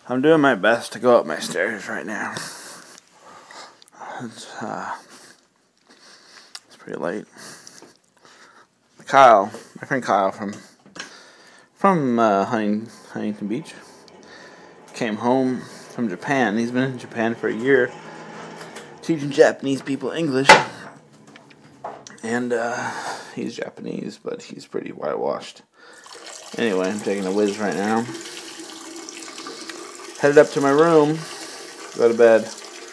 I'm doing my best to go up my stairs right now. It's pretty late. Kyle, my friend Kyle from Huntington Beach, came home from Japan. He's been in Japan for a year, teaching Japanese people English. And he's Japanese, but he's pretty whitewashed. Anyway, I'm taking a whiz right now. Headed up to my room, go to bed.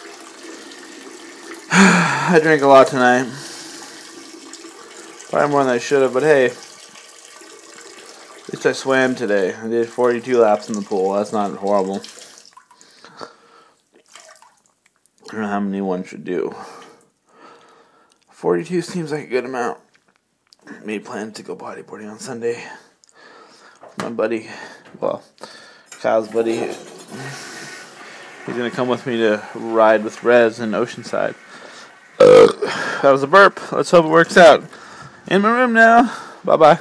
I drank a lot tonight. Probably more than I should have, but hey, at least I swam today. I did 42 laps in the pool. That's not horrible. I don't know how many one should do. 42 seems like a good amount. Made plans to go bodyboarding on Sunday. My buddy, Kyle's buddy, he's going to come with me to ride with Rez in Oceanside. That was a burp. Let's hope it works out. In my room now. Bye-bye.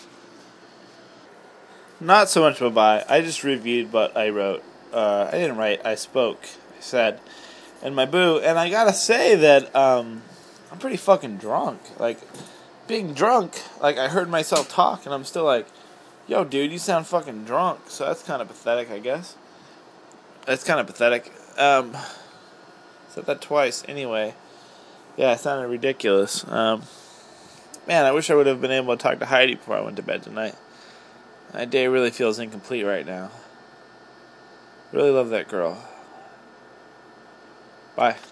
Not so much bye-bye. I just reviewed what I wrote. I didn't write. I spoke. I said. And my boo. And I gotta say that I'm pretty fucking drunk. Like, being drunk, like, I heard myself talk, and I'm still like, yo, dude, you sound fucking drunk. So that's kind of pathetic, I guess. That's kind of pathetic. Said that twice. Anyway. Yeah, it sounded ridiculous. Man, I wish I would have been able to talk to Heidi before I went to bed tonight. My day really feels incomplete right now. Really love that girl. Bye.